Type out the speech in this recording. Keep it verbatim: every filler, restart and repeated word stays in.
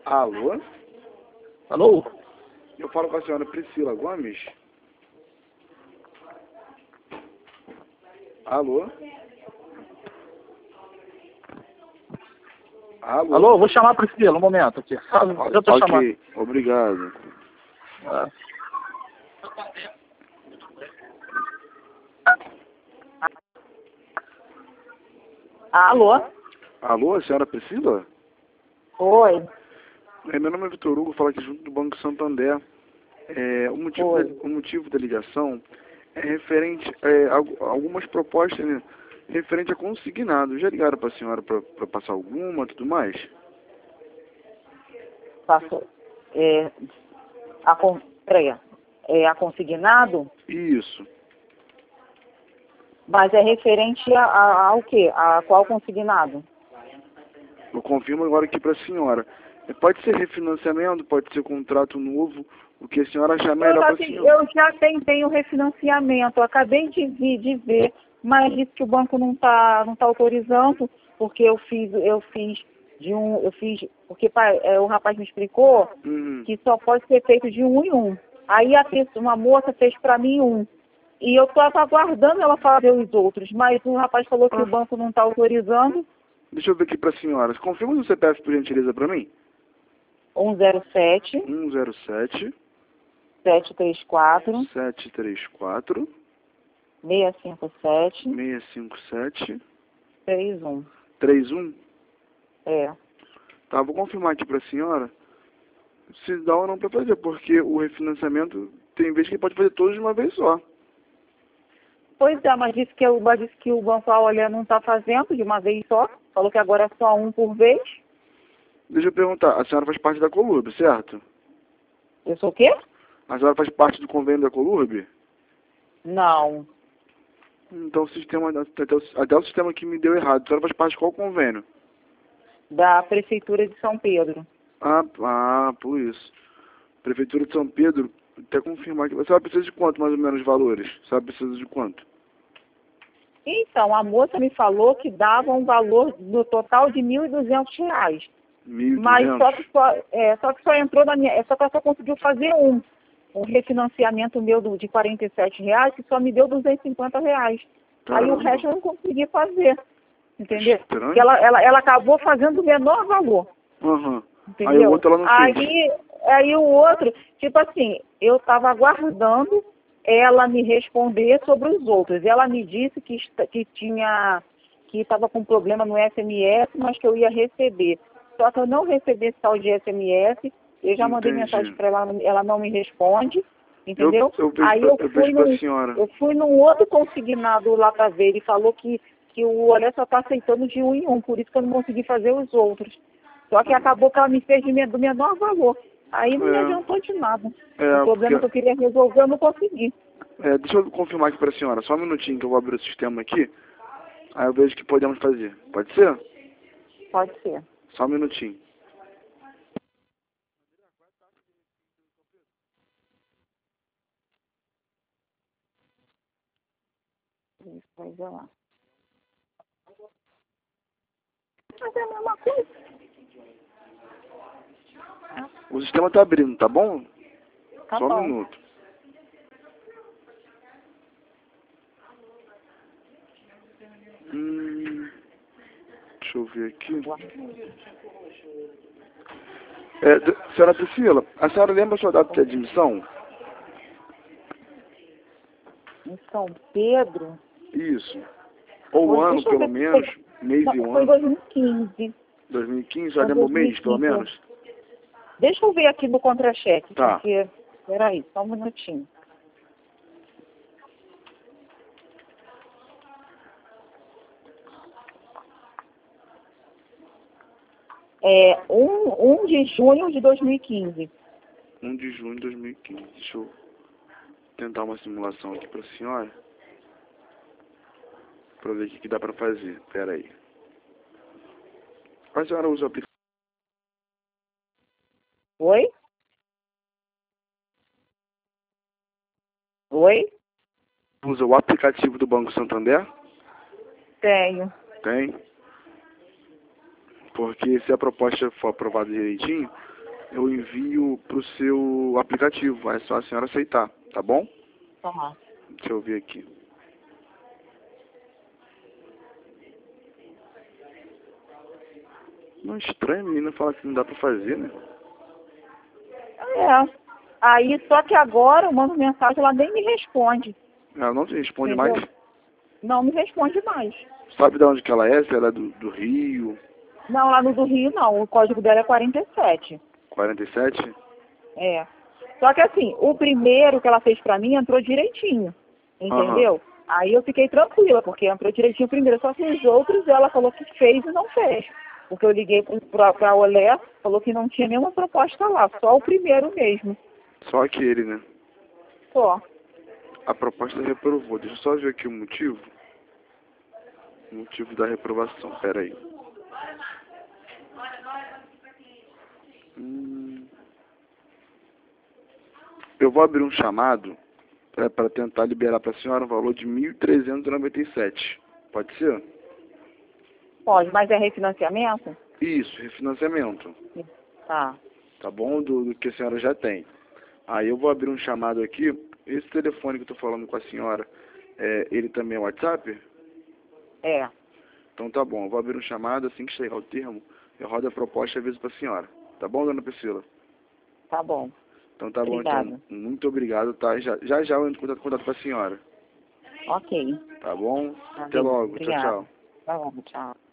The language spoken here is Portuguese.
Alô? Alô? Eu falo com a senhora Priscila Gomes? Alô? Alô? Alô, vou chamar a Priscila, um momento aqui. Eu tô Ok, chamando. obrigado. É. Alô? Alô, a senhora Priscila? Oi. É, meu nome é Vitor Hugo, falo aqui junto do Banco Santander. É, o, motivo da, o motivo da ligação é referente é, a algumas propostas, né, referente a consignado. Já ligaram para a senhora para passar alguma e tudo mais? Passou. É, a, con- peraí, é a consignado, Isso. mas é referente a, a- ao quê? A qual consignado? Eu confirmo agora aqui para a senhora. É, pode ser refinanciamento, pode ser contrato novo, o que a senhora achar Eu, melhor para a assim, senhora. eu já tentei o refinanciamento, eu acabei de, vi- de ver, mas disse que o banco não está não tá autorizando, porque eu fiz, eu fiz de um, eu fiz, porque pai, é, o rapaz me explicou Uhum. que só pode ser feito de um em um. Aí a pessoa, uma moça fez para mim um. E eu estava aguardando ela fazer os outros, mas o rapaz falou que Ah. o banco não está autorizando. Deixa eu ver aqui para a senhora. Confirma o C P F, por gentileza, para mim. um zero sete, um zero sete, sete três quatro, sete três quatro, seis cinco sete, seis cinco sete, três um. três um. É. Tá, vou confirmar aqui para a senhora se dá ou não para fazer, porque o refinanciamento tem vezes que pode fazer todos de uma vez só. Pois é, mas disse que, o- mas disse que o banco, olha, não está fazendo de uma vez só. Falou que agora é só um por vez. Deixa eu perguntar, a senhora faz parte da Colurb, certo? Eu sou o quê? A senhora faz parte do convênio da Colurb? Não. Então o sistema, até o, até o sistema que me deu errado. A senhora faz parte de qual convênio? Da Prefeitura de São Pedro. Ah, ah, por isso. Prefeitura de São Pedro, até confirmar aqui. A senhora precisa de quanto, mais ou menos, valores? A senhora precisa de quanto? Então, a moça me falou que dava um valor no total de mil e duzentos reais. mil e Mas só que duzentos? só, é, só que só entrou na minha... é, Só que ela só conseguiu fazer um. Um refinanciamento meu do, de quarenta e sete reais, que só me deu duzentos e cinquenta reais. Aí o Caramba. resto eu não consegui fazer. Entendeu? Estranho. Porque ela, ela, ela acabou fazendo o menor valor. Aham. Entendeu? Aí o outro ela não fez. aí, aí o outro, tipo assim, eu estava aguardando ela me responder sobre os outros. Ela me disse que, esta- que tinha, que estava com problema no S M S, mas que eu ia receber. Só que eu não recebi esse tal de S M S, eu já mandei Entendi. mensagem para ela, ela não me responde, entendeu? Eu, eu vejo, aí pra, eu eu fui vejo pra num, senhora. eu fui num outro consignado lá para ver, ele falou que, que o Olé só está aceitando de um em um, por isso que eu não consegui fazer os outros. Só que acabou que ela me fez de men- do menor valor. Aí não me É. adiantou de nada. É, o problema porque- que eu queria resolver, eu não consegui. É, deixa eu confirmar aqui pra senhora. Só um minutinho que eu vou abrir o sistema aqui. Aí eu vejo o que podemos fazer. Pode ser? Pode ser. Só um minutinho. Isso, vai ver lá. Mas é a mesma coisa. O sistema tá abrindo, tá bom? Tá Só bom. um minuto. Hum, deixa eu ver aqui. É, d- senhora Priscila, a senhora lembra a sua data de admissão? Em São Pedro. Isso. Ou Hoje, ano, deixa eu pelo ver, menos. foi- Mês não, e um foi em ano. dois mil e quinze. dois mil e quinze, já Foi lembra o mês, pelo dois mil e quinze. menos? Deixa eu ver aqui no contra-cheque, Tá. porque... Peraí, só um minutinho. É um de junho de dois mil e quinze. um de junho de dois mil e quinze. Deixa eu tentar uma simulação aqui pra senhora. Pra ver o que, que dá pra fazer. Pera aí. A senhora usa o aplicativo? Oi? Oi? Usa o aplicativo do Banco Santander? Tenho. Tem. Porque se a proposta for aprovada direitinho, eu envio pro seu aplicativo. É só a senhora aceitar, tá bom? Tá. Deixa eu ver aqui. Não, estranho, a menina fala que não dá pra fazer, né? É. Aí, só que agora eu mando mensagem, ela nem me responde. Ela não te responde Entendeu? mais. Não me responde mais. Sabe de onde que ela é? Se ela é do, do Rio? Não, lá no do Rio não. O código dela é quarenta e sete. quarenta e sete? É. Só que assim, o primeiro que ela fez pra mim entrou direitinho. Entendeu? Aham. Aí eu fiquei tranquila, porque entrou direitinho o primeiro. Só que os outros ela falou que fez e não fez. Porque eu liguei pra, pra Olé, falou que não tinha nenhuma proposta lá, só o primeiro mesmo. Só aquele, né? Só. A proposta reprovou. Deixa eu só ver aqui o motivo. O motivo da reprovação. Pera aí. Hum. Eu vou abrir um chamado para tentar liberar para a senhora um valor de mil trezentos e noventa e sete. Pode ser? Pode, mas é refinanciamento? Isso, refinanciamento. Tá. Tá bom? Do, do que a senhora já tem. Aí eu vou abrir um chamado aqui. Esse telefone que eu tô falando com a senhora, é, ele também é WhatsApp? É. Então tá bom, eu vou abrir um chamado, assim que chegar o termo, eu rodo a proposta e aviso para a senhora. Tá bom, dona Priscila? Tá bom. Então tá Obrigada. bom, então. Muito obrigado, tá? Já já, já eu entro em contato, contato com a senhora. Ok. Tá bom? Tá Até bem. logo. Obrigada. Tchau, tchau. Tá bom, tchau.